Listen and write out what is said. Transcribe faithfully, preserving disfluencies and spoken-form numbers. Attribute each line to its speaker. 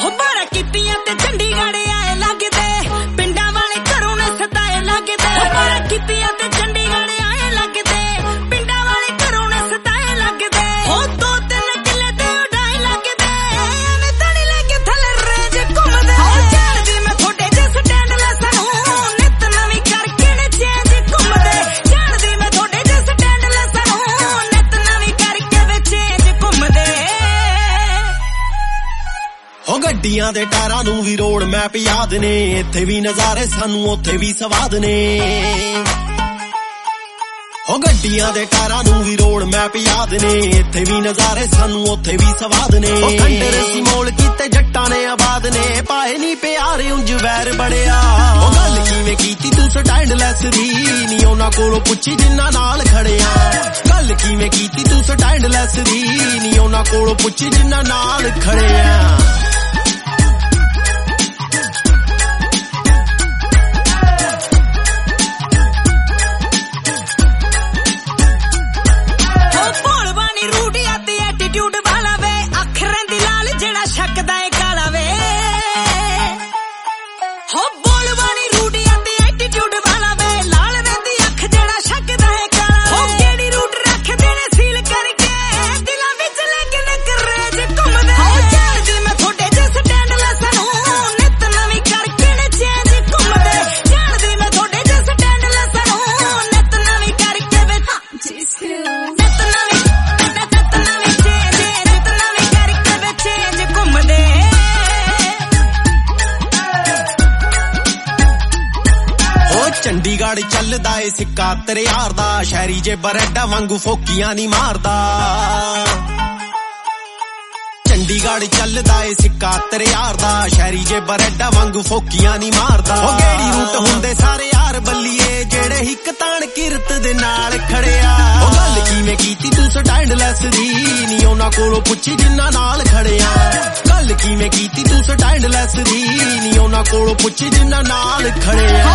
Speaker 1: ਹੋ ਬਾਰਾ ਕੀਤੀਆਂ ਤੇ ਚੰਡੀਗੜ੍ਹ ਆਏ ਲੱਗਦੇ, ਪਿੰਡਾਂ ਵਾਲੇ ਘਰੋਂ ਨੇ ਸਤਾਏ ਲੱਗਦੇ। ਹੋ ਬਾਰਾ ਕੀਤੀਆਂ ਤੇ ਚੰਡੀਗੜ੍ਹ ਆਏ ਲੱਗਦੇ, ਪਿੰਡਾਂ ਵਾਲੇ ਘਰੋਂ ਨੇ ਸਤਾਏ ਲੱਗਦੇ। ਹੋ ਦੋ ਤਿੰਨ ਕਿੱਲੇ ਤੇ ਉਡਾਏ ਲੱਗਦੇ, ਐਵੇਂ ਤਣੀ ਲੈ ਕੇ ਥੱਲੇ ਰੇਜ ਘੁੰਮਦੇ। ਹੋ ਜਾਣਦੀ ਮੈਂ ਤੁਹਾਡੇ ਜੇ ਸਟੈਂਡ ਲੈਸ ਨੂੰ, ਨਿਤ ਨਵੀਂ ਕਰਕੇ ਨੇ ਚੇਂਜ ਘੁੰਮਦੇ। ਜਾਣਦੀ ਮੈਂ ਤੁਹਾਡੇ ਜੇ ਸਟੈਂਡ ਲੈਸ ਨੂੰ, ਨਿਤ ਨਵੀਂ ਕਰਕੇ ਵੇ ਚੇਂਜ ਘੁੰਮਦੇ।
Speaker 2: ਹੋ ਗੱਡੀਆਂ ਦੇ ਟਾਇਰਾਂ ਨੂੰ ਵੀ ਰੋਡ ਮੈਪ ਯਾਦ ਨੇ, ਇੱਥੇ ਵੀ ਨਜ਼ਾਰੇ ਸਾਨੂੰ ਉੱਥੇ ਵੀ ਸਵਾਦ ਨੇ। ਹੋ ਗੱਡੀਆਂ ਦੇ ਟਾਇਰਾਂ ਨੂੰ ਵੀ ਰੋਡ ਮੈਪ ਯਾਦ ਨੇ, ਇੱਥੇ ਵੀ ਨਜ਼ਾਰੇ ਸਾਨੂੰ ਉੱਥੇ ਵੀ ਸਵਾਦ ਨੇ। ਉਹ ਖੰਡਰ ਸੀ ਮੋਲ ਕੀਤੇ ਜੱਟਾਂ ਨੇ ਆਬਾਦ ਨੇ, ਪਾਏ ਨਹੀਂ ਪਿਆਰੇ ਉਂਝ ਵੈਰ ਬੜਿਆ। ਉਹ ਗੱਲ ਕਿਵੇਂ ਕੀਤੀ ਤੂੰ ਸਟੈਂਡ ਲੈਸ ਦੀ, ਨੀ ਉਹਨਾਂ ਕੋਲੋਂ ਪੁੱਛੀ ਜਿੰਨਾ ਨਾਲ ਖੜਿਆ। ਗੱਲ ਕਿਵੇਂ ਕੀਤੀ ਤੂੰ ਸਟੈਂਡ ਲੈਸ ਦੀ, ਨੀ ਉਹਨਾਂ ਕੋਲੋਂ ਪੁੱਛੀ ਜਿੰਨਾ ਨਾਲ ਖੜਿਆ। ਚੰਡੀਗੜ੍ਹ ਚੱਲਦਾ ਏ ਸਿੱਕਾ ਤੇਰੇ ਯਾਰ ਦਾ, ਸ਼ਹਿਰੀ ਜੇ ਬਰੈਡਾ ਵਾਂਗੂ ਫੋਕੀਆਂ ਨਹੀਂ ਮਾਰਦਾ। ਚੰਡੀਗੜ੍ਹ ਚੱਲਦਾ ਏ ਸਿੱਕਾ ਤੇਰੇ ਯਾਰ ਦਾ, ਸ਼ਹਿਰੀ ਜੇ ਬਰੈਡਾ ਵਾਂਗੂ ਫੋਕੀਆਂ ਨਹੀਂ ਮਾਰਦਾ। ਉਹ ਗੇੜੀ ਰੂਟ ਹੁੰਦੇ ਸਾਰੇ ਯਾਰ ਬੱਲੀਏ, ਜਿਹੜੇ ਹਿੱਕ ਤਾਣ ਕਿਰਤ ਦੇ ਨਾਲ ਖੜਿਆ। ਉਹ ਗੱਲ ਕਿਵੇਂ ਕੀਤੀ ਤੂੰ ਸਟੈਂਡ ਲੈਸ ਦੀ, ਨੀ ਉਹਨਾਂ ਕੋਲੋਂ ਪੁੱਛੀ ਜਿੰਨਾ ਨਾਲ ਖੜਿਆ। ਗੱਲ ਕਿਵੇਂ ਕੀਤੀ ਤੂੰ ਸਟੈਂਡ ਲੈਸ ਦੀ, ਨੀ ਉਹਨਾਂ ਕੋਲੋਂ ਪੁੱਛੀ ਜਿੰਨਾ ਨਾਲ ਖੜਿਆ।